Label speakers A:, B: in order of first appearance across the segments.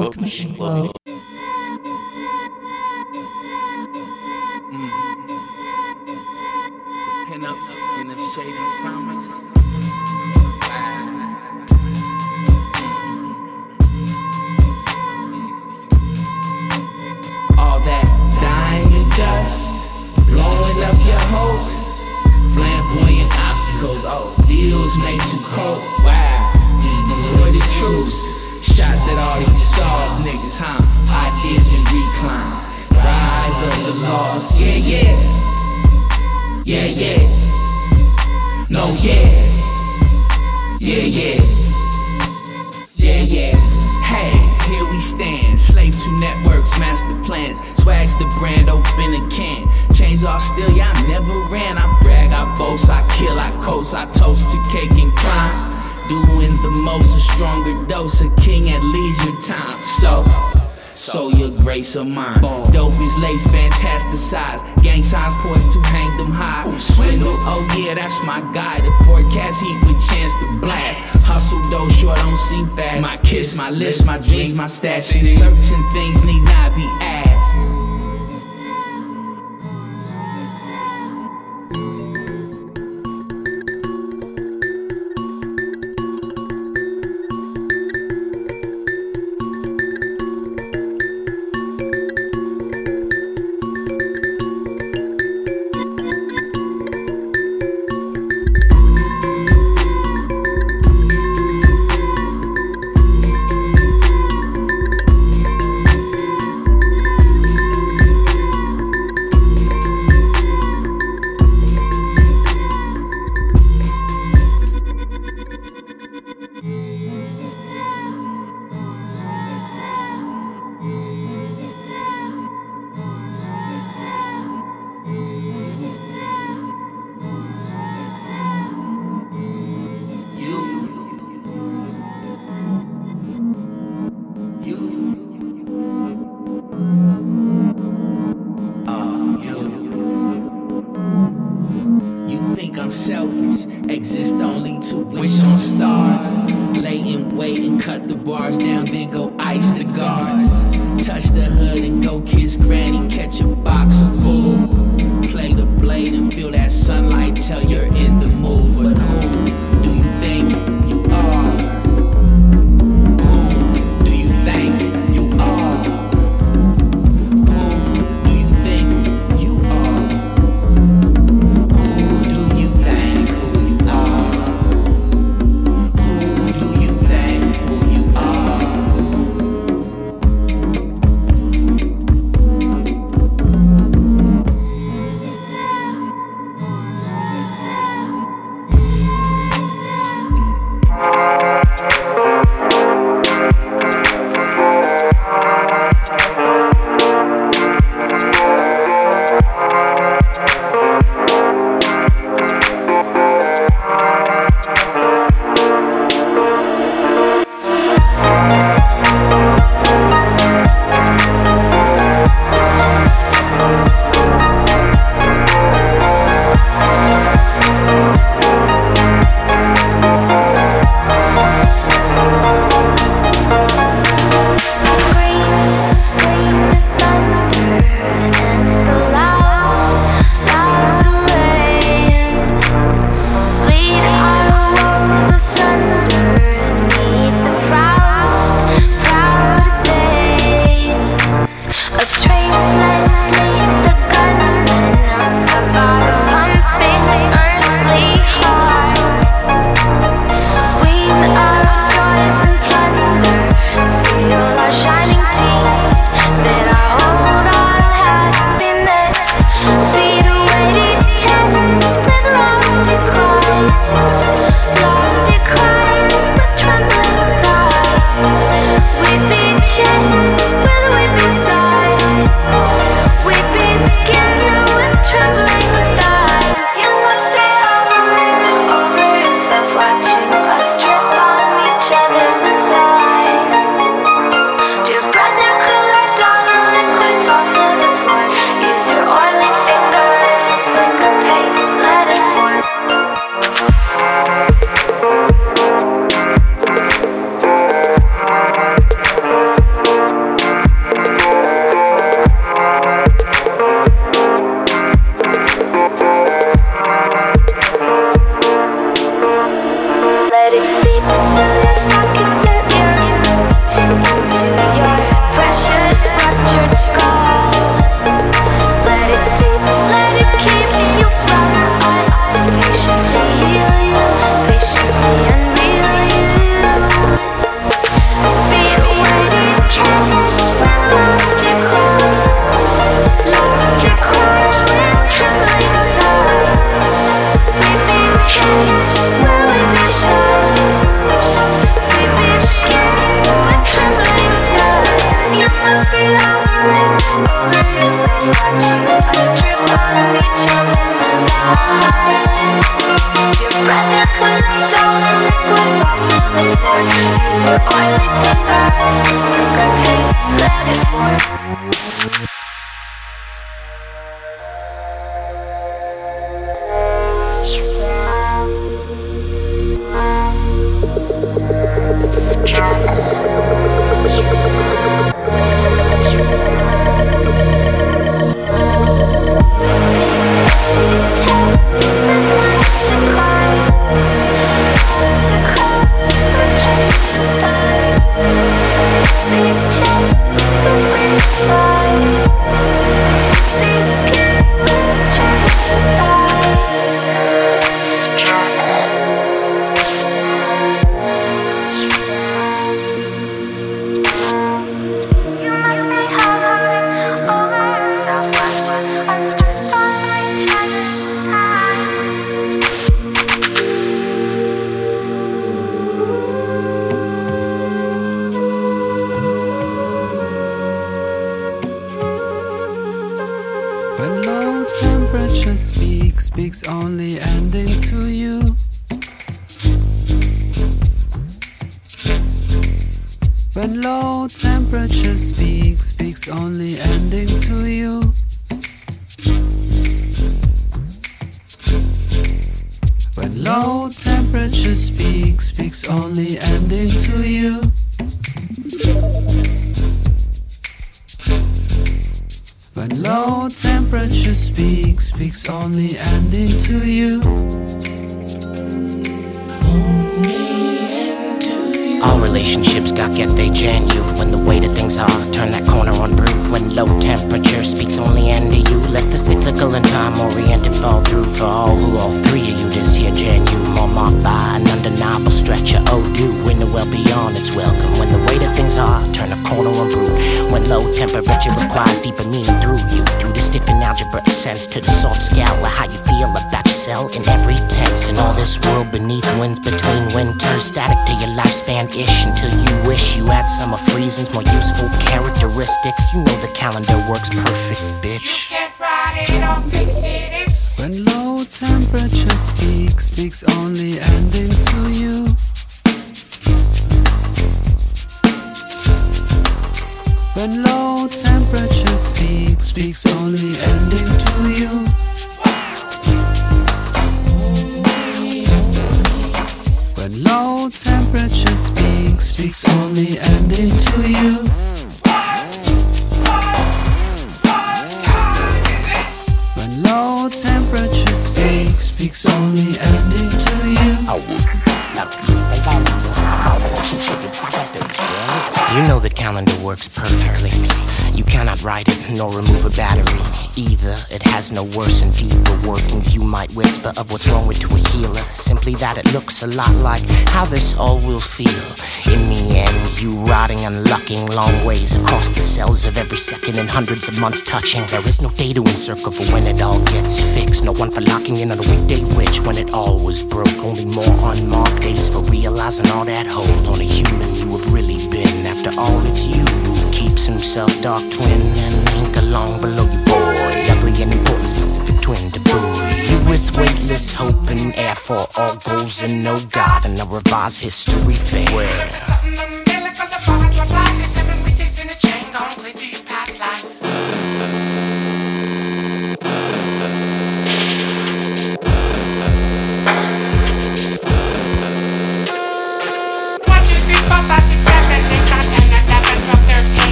A: Cook Machine Club.
B: Pinups in the shade of promise. All that diamond dust, blowing up your hopes, flamboyant obstacles. Oh, deals made too cold. Wow, boy, the truth. Shots at all these soft niggas, huh? Ideas in recline, rise of the lost. Yeah, yeah. Yeah, yeah. No, yeah. Yeah, yeah. Yeah, yeah. Hey, here we stand. Slave to networks, master plans. Swags the brand, open a can. Chains off still, yeah, I never ran. I brag, I boast, I kill, I coast. I toast to cake and crime. Doing the most, a stronger dose. A king at leisure time. So your grace of mine. Dope is lace, fantasticized. Gang signs poised to hang them high. Swindle, oh yeah, that's my guy. The forecast heat with chance to blast. Hustle though short, don't seem fast. My kiss, my list, my dreams, my stats. Certain things need not be asked. Selfish, exist only to wish on stars. Lay in wait and cut the bars down, then go ice the guards. Touch the hood and go kiss granny, catch a box of food. Play the blade and feel that sunlight, tell you're in the mood. But who do you think you are? Who do you think you are? Who do you think you are?
A: When low temperature speaks only ending to you. When low temperature speaks only ending to you. When low temperature speaks only ending to you. When low temperature speaks only ending to you.
C: All relationships get they jan you. When the weight of things are, turn that corner on brute. When low temperature speaks only end to you. Lest the cyclical and time oriented fall through. For all three of you this here jan you. More marked by an undeniable stretch of overdue. When the well beyond its welcome. When the weight of things are, turn the corner on brute. When low temperature requires deeper meaning through you. Through the stiffened algebra sense to the soft scale of how you feel about yourself in every tense. And all this world beneath winds between winters. Static to your lifespan-ish until you wish you had summer freezings, more useful characteristics. You know the calendar works perfect, bitch.
B: You can't write it or fix it, it's
A: When low temperature speaks only ending to you. When low temperature speaks only ending to you. When low temperature speaks only ending to you. When low temperature speaks only ending to you.
C: You know the calendar works perfectly. You cannot write it nor remove a battery. Either it has no worse and deeper workings. You might whisper of what's wrong with to a healer. Simply that it looks a lot like how this all will feel. In the end, you rotting and lucking long ways across the cells of every second and hundreds of months touching. There is no day to encircle for when it all gets fixed. No one for locking in on a weekday rich when it all was broke. Only more unmarked days for realizing all that hold on a human you have really been. After all, it's you who keeps himself dark twin and ink along below you, boy. Ugly and important specific twin to boy. You with weightless hope and air for all goals and no God and a revised history fair.
B: something umbilical, the volatile process, 7 weeks in a chain, gonna play through your past life.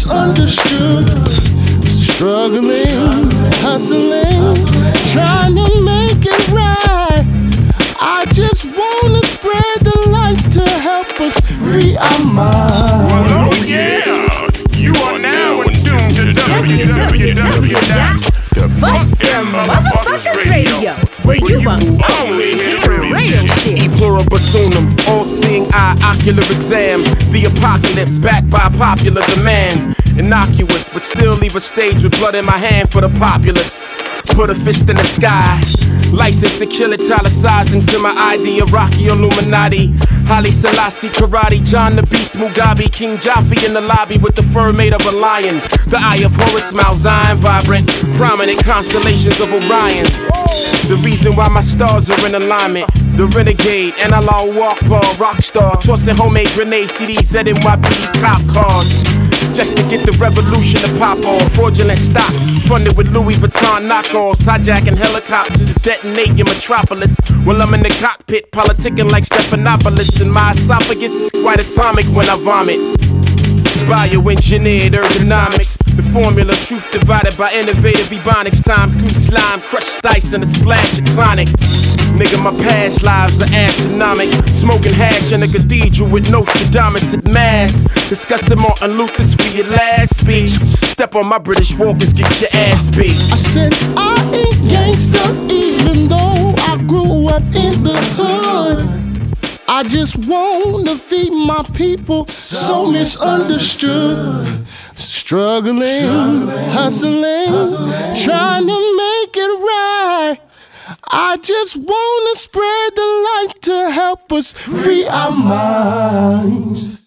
D: misunderstood. Struggling, hustling, trying to make it right. I just wanna spread the light to help us free our minds.
E: Oh yeah, you are now in tune to www.fuckthemmotherfuckersradio, where you will only hear real shit.
F: E pluribus unum, all-seeing eye, ocular exam. The apocalypse backed by popular demand. Innocuous, but still leave a stage with blood in my hand for the populace. Put a fist in the sky. License to kill it, italicized into my idea. Rocky Illuminati, Haile Selassie, Karate, John the Beast, Mugabe, King Jaffe in the lobby with the fur made of a lion. The eye of Horus, Mount Zion, vibrant, prominent constellations of Orion. The reason why my stars are in alignment. The renegade, analog walk ball, rock star, tossing homemade grenades, CDs, ZNYP, cop cars. Just to get the revolution to pop off. Fraudulent stock, funded with Louis Vuitton knockoffs. Hijacking helicopters to detonate your metropolis. While I'm in the cockpit, politicking like Stephanopoulos. And my esophagus is quite atomic when I vomit. Bioengineered ergonomics. The formula, truth divided by innovative ebonics. Times, goose slime, crushed ice, and a splash of tonic. Nigga, my past lives are astronomic. Smoking hash in a cathedral with Nostradamus at mass. Discussing Martin Luther's for your last speech. Step on my British walkers, get your ass beat.
D: I said I ain't gangsta even though I grew up in the hood. I just wanna feed my people, so misunderstood. Struggling, hustling, trying to make it right. I just wanna spread the light to help us free our minds.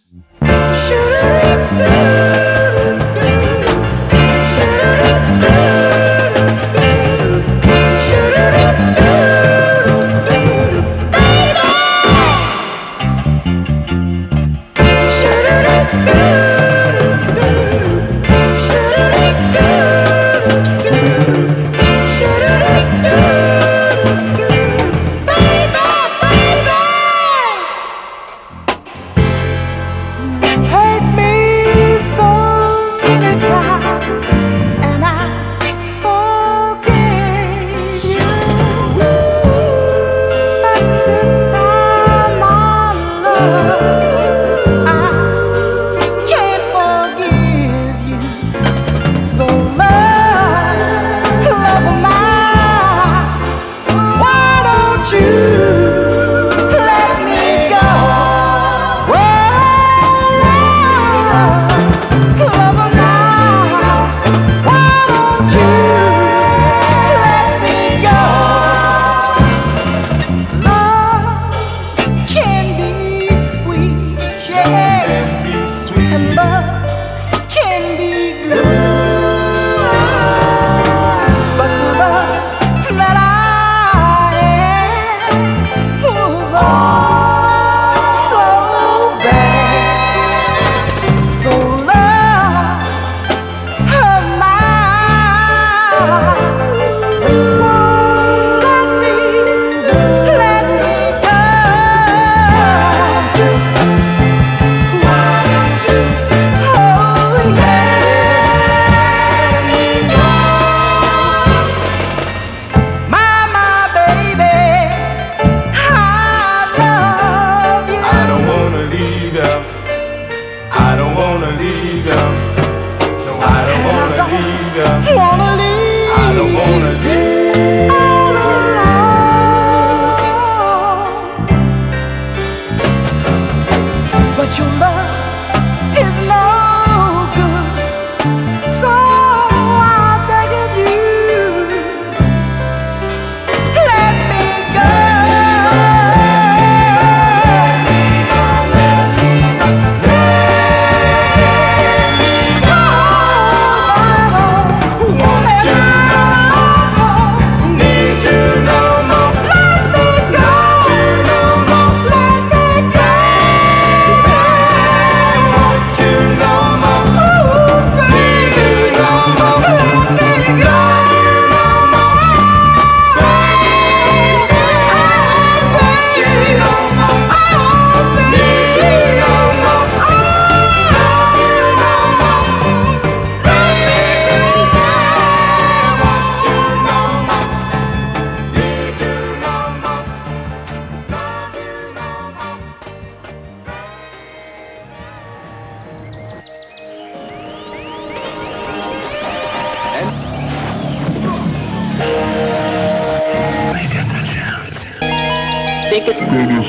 G: make it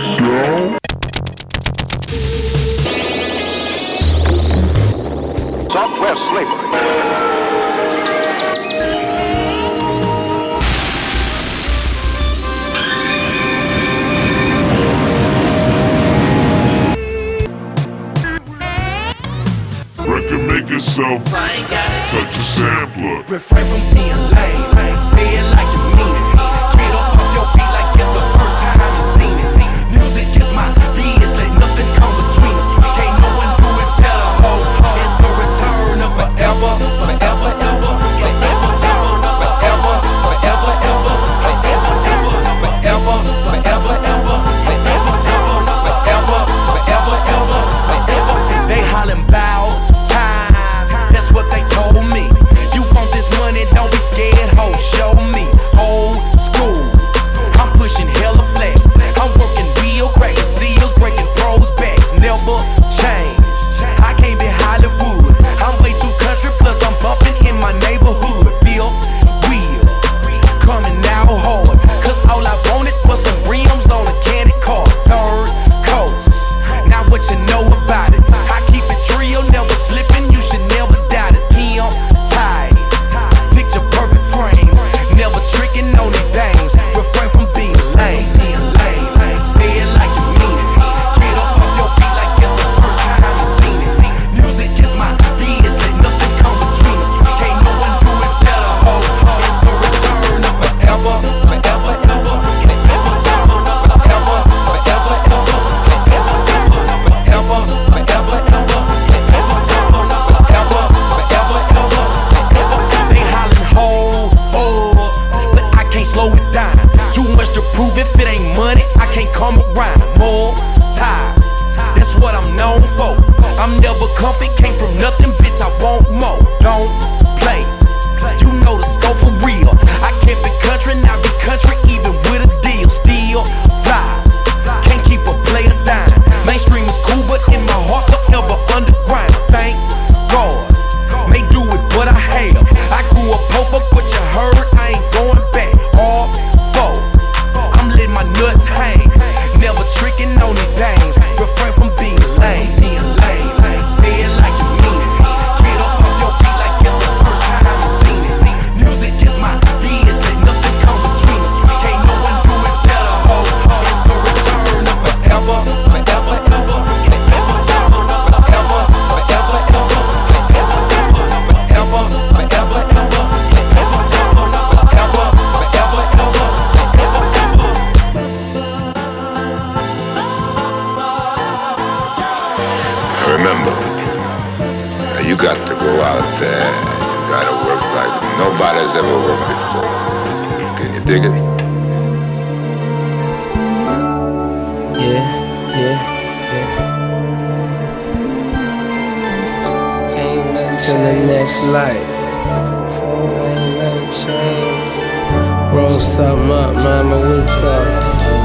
H: Southwest slavery.
I: Record make yourself touch a sampler.
J: Refrain from being lame, say it like you mean it. Get up off your feet like it's the first time you seen it. Music is my biz, let nothing come between us. Can't no one do it better, ho. It's the return of forever, forever, ever. Forever, ever, forever, forever, ever. Forever, ever, forever, forever, ever. Forever, ever, forever, forever, ever. They hollin' bow. That's what they told me. You want this money, don't be scared, ho. Show me. Old school. I'm pushing hella flex. I'm working real crack. Seals breaking pros' backs. Never change. I can't be Hollywood. I'm way too country, plus I'm bumping in my neighborhood. Feel real. Coming now hard. Cause all I wanted was some rims on a candy car. Third coast. Now what you know about it? I keep it real, never slipping. You should never doubt it. PM tight. Picture perfect frame. Never tricking on these dames. Refrain from being lame. Say it like you mean it. Get up off your feet like it's the first time you seen it. Music is my biz, let nothing come between us. Can't no one do it better, ho. It's the return of forever, forever, ever. Forever, forever, forever, ever. Forever, forever, forever, ever. They hollin' ho, oh, but I can't slow it down. Too much to prove. If it ain't money, I can't come around. More time, that's what I'm known for. I'm never comfy, came from nothing, bitch. I want more. Don't play, you know the scope for real. I can't be country, now be country, even with a deal. Still fly, can't keep a player down. Mainstream is cool, but in my heart forever underground. Thank God, may do with what I have. I grew up poor, fuck what you heard, I ain't going back. All four, I'm letting my nuts hang. Never tricking on these dames. Refrain from being lame. Say it like you mean it. Get up off your feet like it's the first time you seen it. Music is my biz, let nothing come between us. Can't no one do it better, ho. It's the return of forever, forever, ever. Forever, forever, forever, ever. Forever, forever, forever, ever. Forever, forever, forever, ever.
K: Remember, you got to go out there. You got to work like nobody's ever worked before. Can you dig it?
L: Yeah. Ain't nothing till the next life. Ain't nothing changed. Roll something up, mama, we go.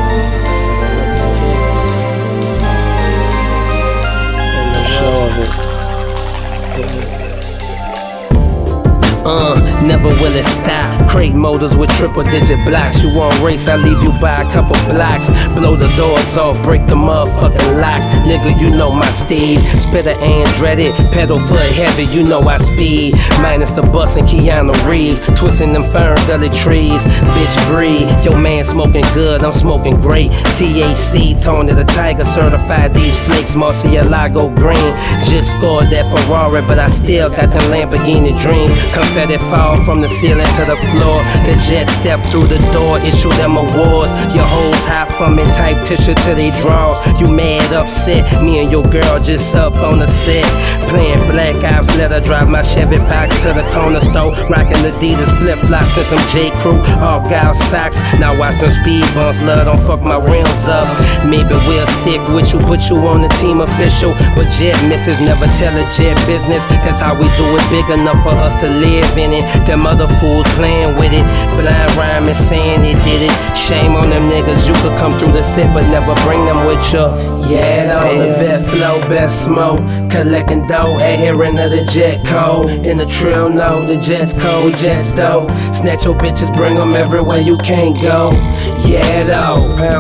L: Never will it stop. Crate motors with triple digit blocks. You want race, I leave you by a couple blocks. Blow the doors off, break the motherfucking locks. Nigga, you know my steez. Spitter Andretti, pedal foot heavy, you know I speed. Minus the bus and Keanu Reeves. Twisting them fern gully trees. Bitch breed, your man smoking good, I'm smoking great. TAC, Tony the Tiger, certified these flakes. Murcielago green. Just scored that Ferrari, but I still got them Lamborghini dreams. Confetti fall from the ceiling to the floor. The jet step through the door, issue them awards. Your hoes hot from it, type tissue to they draws. You mad, upset, me and your girl just up on the set. Playing Black Ops, let her drive my Chevy box to the corner store. Rocking Adidas flip-flops and some J. Crew Argyle socks. Now watch them speed bumps, love, don't fuck my rims up. Maybe we'll stick with you, put you on the team official. But jet misses, never tell a jet business. That's how we do it, big enough for us to live in it. Them other fools playing with it, blind rhyming saying they did it. Shame on them niggas, you could come through the set but never bring them with you. Yeah, on the vet flow, best smoke. Collecting dough, adhering to the jet code. In the trill, no, the jet's cold, jet's dope. Snatch your bitches, bring them everywhere you can't go. Yeah, though, pound sign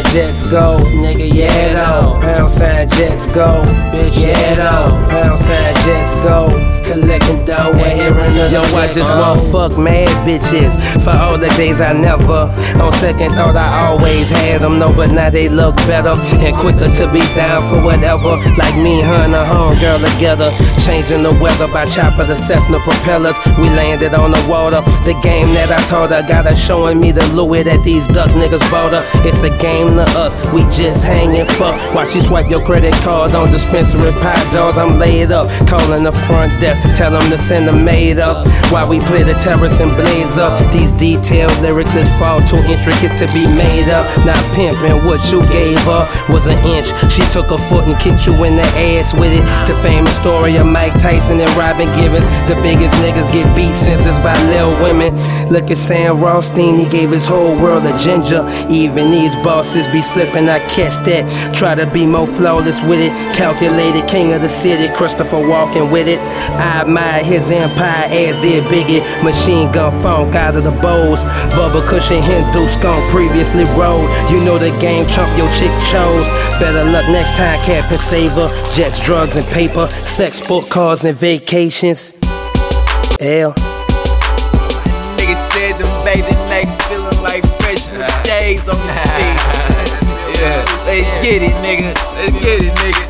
L: Jets go, nigga, yeah though. Pound sign Jets go, bitch, yeah though. Pound sign Jets go, collecting dough and hearing the yo, I just want fuck mad bitches for all the days I never. On second thought, I always had them, no, but now they look better and quicker to be down for whatever. Like me, her and her homegirl together, changing the weather by chopper the Cessna propellers. We landed on the water. The game that I taught her got her showing me the Louis that these duck niggas bought her. It's a game to us, we just hanging fuck. Watch you swipe your credit cards on dispensary pie jars. I'm laid up, calling the front desk, tell them to send them made up. While we play the terrace and blaze up, these detailed lyrics is far too intricate to be made up. Not pimping, what you gave her was an inch. She took a foot and kicked you in the ass with it. The famous story of Mike Tyson and Robin Givens. The biggest niggas get beat sentenced by little women. Look at Sam Rothstein, he gave his whole world a ginger. Even these bosses be slipping, I catch that. Try to be more flawless with it. Calculated king of the city, Christopher Walken with it. I admire his empire as did Biggie. Machine gun funk out of the bowls. Bubba Cushion, Hindu skunk previously rolled. You know the game, chump your chick chose. Better luck next time, Captain Saver. Jets, drugs, and paper. Sex, sport, cars, and vacations. L.
B: Niggas said them bathing legs feeling like fresh new J's on his feet. Yeah, let's get it, nigga. Let's get it, nigga.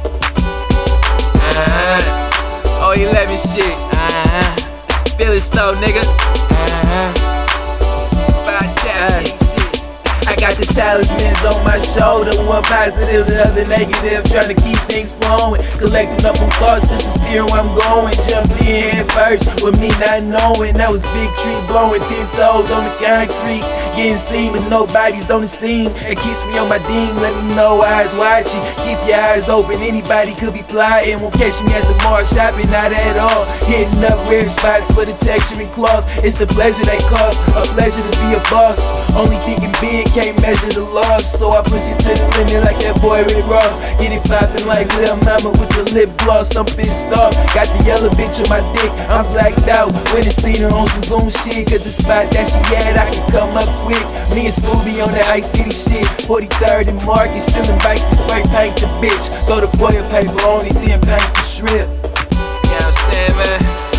B: Oh, 11 shit. Feel it slow, nigga. 5 chapter shit. I got the talismans on my shoulder. One positive, the other negative. Trying to keep things flowing. Collecting up on thoughts just to steer where I'm going. Jump in head first with me not knowing. That was big tree blowing. 10 toes on the concrete. Getting seen but nobody's on the scene. It keeps me on my ding. Let me know eyes watching. Keep your eyes open. Anybody could be plotting. Won't catch me at the mall shopping. Not at all. Hitting up rare spots for the texture and cloth. It's the pleasure that costs. A pleasure to be a boss. Only thinking big. Can't measure the loss, so I push it to the limit like that boy Rick Ross. Get it poppin' like Lil Mama with the lip gloss. I'm pissed off, got the yellow bitch on my dick. I'm blacked out when it's seen her on some goon shit. Cause the spot that she at, I can come up quick. Me and Scooby on that Ice City shit. 43rd and Market, stealing bikes to spray paint the bitch. Go to foil paper, only then paint the strip. You know what I'm saying, man?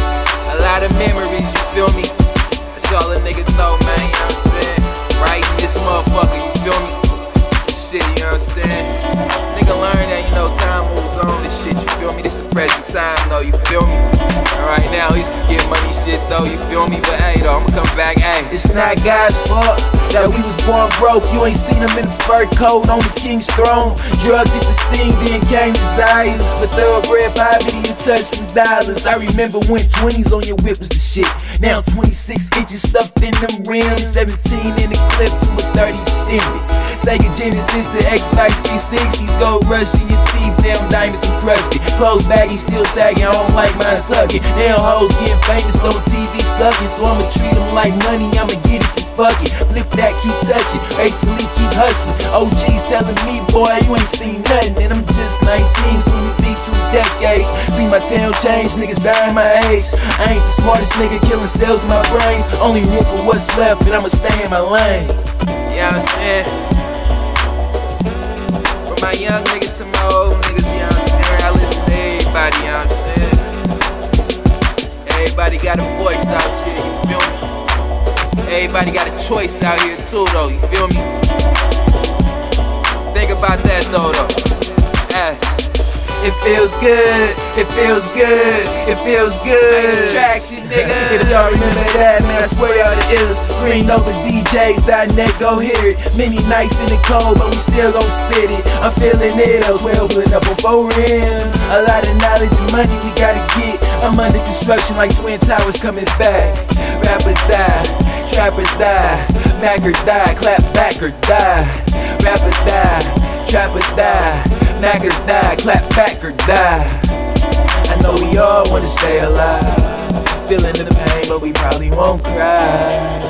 B: A lot of memories, you feel me? That's all a nigga know, man, you know what I'm saying? Right in this motherfucker, you feel me? Shit, you know what I'm saying? Nigga learn that, you know, time moves on this shit, you feel me? This the present time, though, you feel me? Alright, now he used to get money shit, though, you feel me? But hey, though, I'ma come back, hey. It's not God's fault that we was born broke. You ain't seen him in the fur coat on the king's throne. Drugs hit the scene, then came desires. For thoroughbred poverty, you touched some dollars. I remember when 20s on your whip was the shit. Now 26 inches stuffed in them rims. 17 in the clip, too much 30 extended. Sega Genesis to Xbox 360s. Gold rush in your teeth, damn diamonds encrusted. Clothes baggy, still sagging, I don't like mine sucking. Now hoes getting famous on TV sucking. So I'ma treat them like money, I'ma get it and fuck it. Flip that, keep touching, basically keep hustling. OG's telling me, boy, you ain't seen nothing. And I'm just 19, soon to be 2 decades. See my town change, niggas dying my age. I ain't the smartest nigga, killing cells in my brains. Only room for what's left, and I'ma stay in my lane. You know what I'm saying? From my young niggas to my old niggas, you know what I'm saying? I listen to everybody, you know what I'm saying? Everybody got a voice out here, you feel me? Everybody got a choice out here too, though, you feel me? Think about that though. It feels good, it feels good, it feels good. Traction, nigga. If y'all remember that, man, I swear y'all the illest. GreenNovaDJs.net, go hear it. Many nights in the cold, but we still gon' spit it. I'm feeling ill, 12 pulling up on 4 rims. A lot of knowledge and money we gotta get. I'm under construction like Twin Towers coming back. Rapper die, trapper die, Mac or die, clap back or die. Rapper die, trapper die, Mac or die, clap back or die. I know we all wanna stay alive, feeling the pain, but we probably won't cry.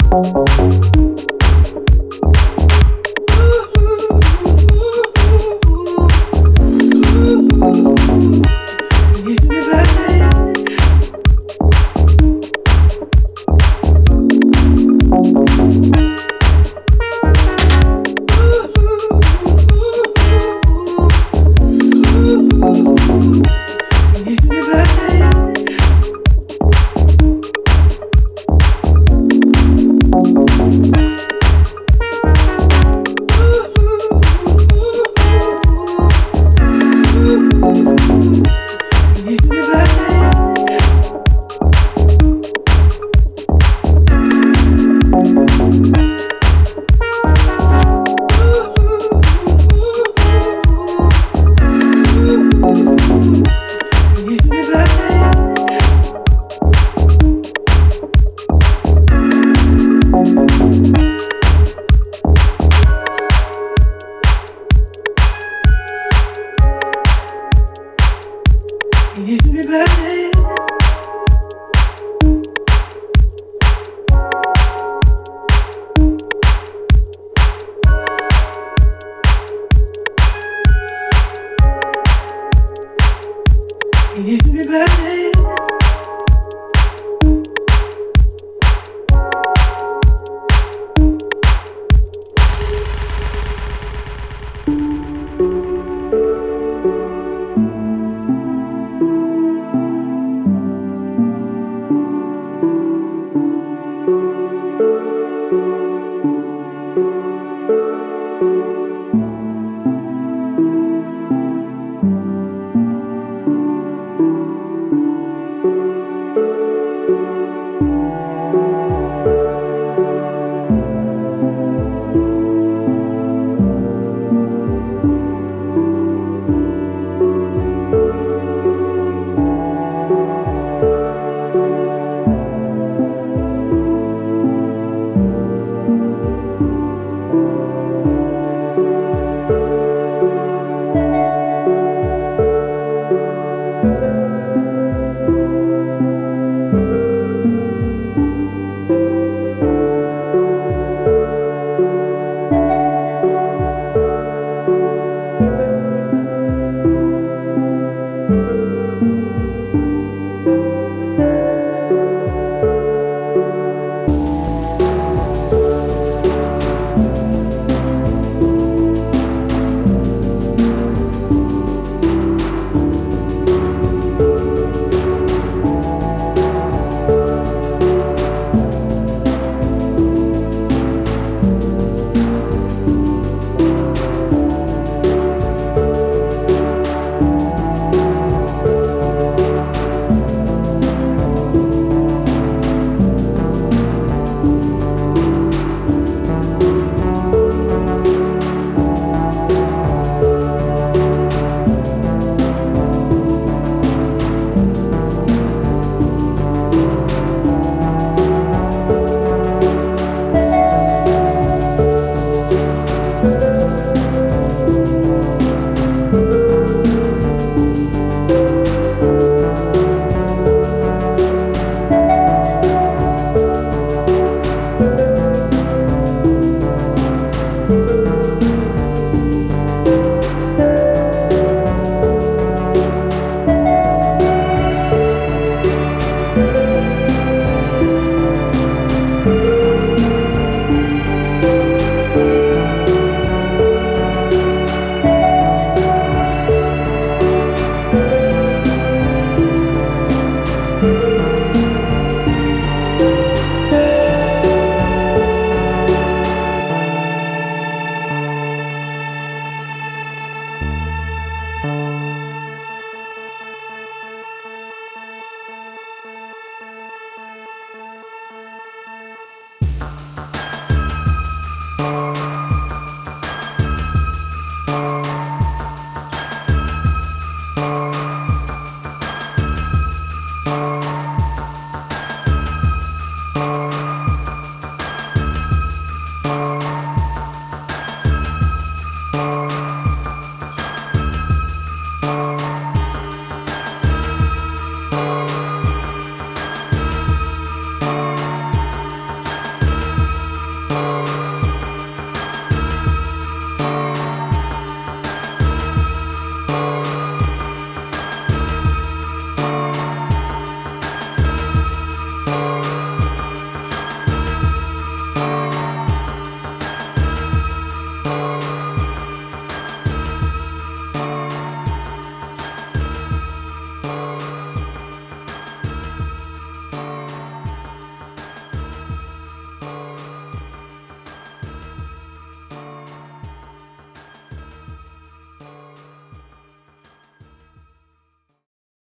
G: Thank